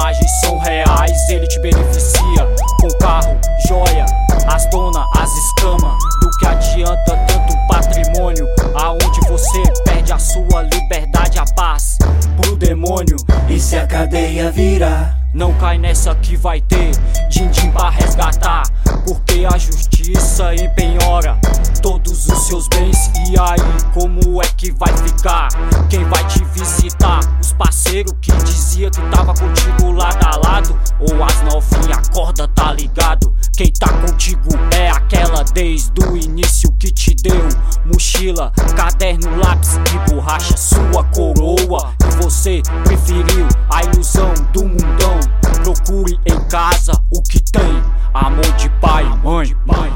vantagens são reais, ele te beneficia com carro, joia, as donas, as escamas. Do que adianta tanto patrimônio, aonde você perde a sua liberdade, a paz pro demônio. E se a cadeia virar? Não cai nessa que vai ter din-din pra resgatar, porque a justiça empenhora todos os seus bens. E aí, como é que vai ficar? Quem vai te visitar? Os parceiros que dizia que tava contigo lado a lado, ou as novinha, acorda, tá ligado? Quem tá contigo é aquela desde o início que te deu mochila, caderno, lápis e borracha, sua coroa. E você preferiu a ilusão do mundão. Procure em casa o que tem amor de pai e mãe.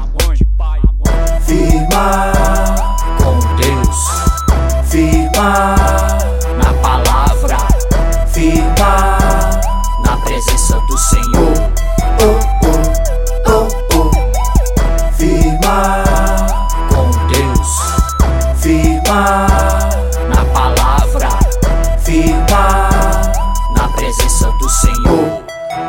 Firma Com Deus, firma na palavra, firma na presença do Senhor. Firma Com Deus, firma na palavra, firma na presença do Senhor.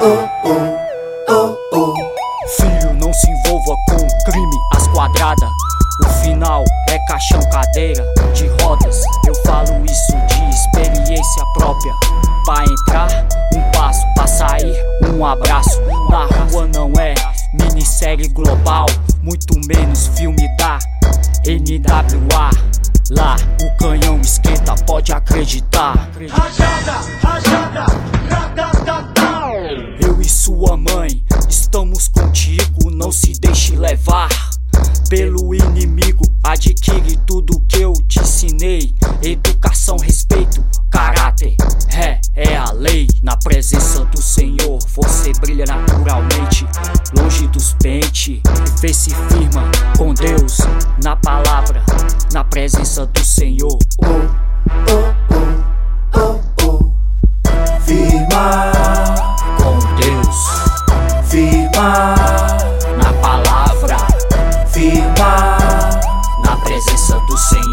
Filho, não se envolva com crime às quadradas. O final é caixão, cadeira de rodas. Eu falo isso de experiência própria. Pra entrar, um passo, pra sair, um abraço. Na rua não é minissérie global, muito menos filme da NWA. Lá o canhão esquenta, pode acreditar. Eu e sua mãe estamos contigo, não se deixe levar pelo inimigo. Adquire tudo que eu te ensinei: educação, respeito, caráter, é a lei. Na presença do Senhor você brilha naturalmente, longe dos pentes. Vê se firma com Deus, na palavra, na presença do Senhor. Firma Com Deus, firma na palavra, firma na presença do Senhor.